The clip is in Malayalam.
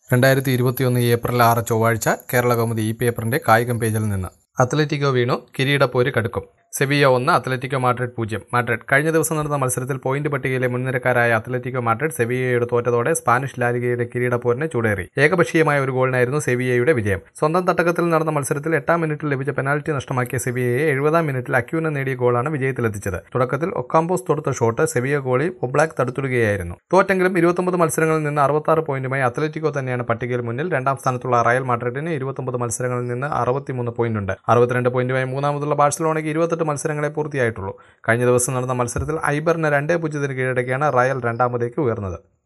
2021 ഏപ്രിൽ 6 ചൊവ്വാഴ്ച കേരളകൗമുദി ഈ പേപ്പറിന്റെ കായികം പേജിൽ നിന്ന്. അത്ലറ്റിക്കോ വീണു, കിരീടപ്പോര് കടുക്കും. Sevilla 1, Atletico Madrid 0. മാഡ്രിഡ്. കഴിഞ്ഞ ദിവസം നടന്ന മത്സരത്തിൽ പോയിന്റ് പട്ടികയിലെ മുൻനിരക്കാരായ അത്ലറ്റിക്കോ മാഡ്രിഡ് സെവിയയോട് തോറ്റതോടെ സ്പാനിഷ് ലാലിഗയുടെ കിരീടപ്പോരിന് ചൂടേറി. ഏകപക്ഷീയമായ ഒരു ഗോളിനായിരുന്നു സെവിയയുടെ വിജയം. സ്വന്തം തട്ടകത്തിൽ നടന്ന മത്സരത്തിൽ 8-ാം മിനിറ്റിൽ ലഭിച്ച പെനാൽറ്റി നഷ്ടമാക്കിയ സെവിയയെ 70-ാം മിനിറ്റിൽ അക്യൂന നേടിയ ഗോളാണ് വിജയത്തിലെത്തിച്ചത്. തുടക്കത്തിൽ ഒക്കാമ്പോസ് തൊടുത്ത ഷോട്ട് സെവിയ ഗോളി ഒബ്ലാക്ക് തടുത്തിടുകയായിരുന്നു. തോറ്റെങ്കിലും 29 മത്സരങ്ങളിൽ നിന്ന് 66 പോയിന്റുമായി അത്ലറ്റിക്കോ തന്നെയാണ് പട്ടികയിൽ മുന്നിൽ. രണ്ടാം സ്ഥാനത്തുള്ള റയൽ മാഡ്രിഡിന് 29 മത്സരങ്ങളിൽ നിന്ന് 63 പോയിന്റുണ്ട്. 62 പോയിന്റുമായി മൂന്നാമതുള്ള ബാഴ്സലോണയ്ക്ക് 28 മത്സരങ്ങളെ പൂർത്തിയായിട്ടുള്ളൂ. കഴിഞ്ഞ ദിവസം നടന്ന മത്സരത്തിൽ ഐബറിന് 2-0 കീഴടക്കിയാണ് റയൽ രണ്ടാമതേക്ക് ഉയർന്നത്.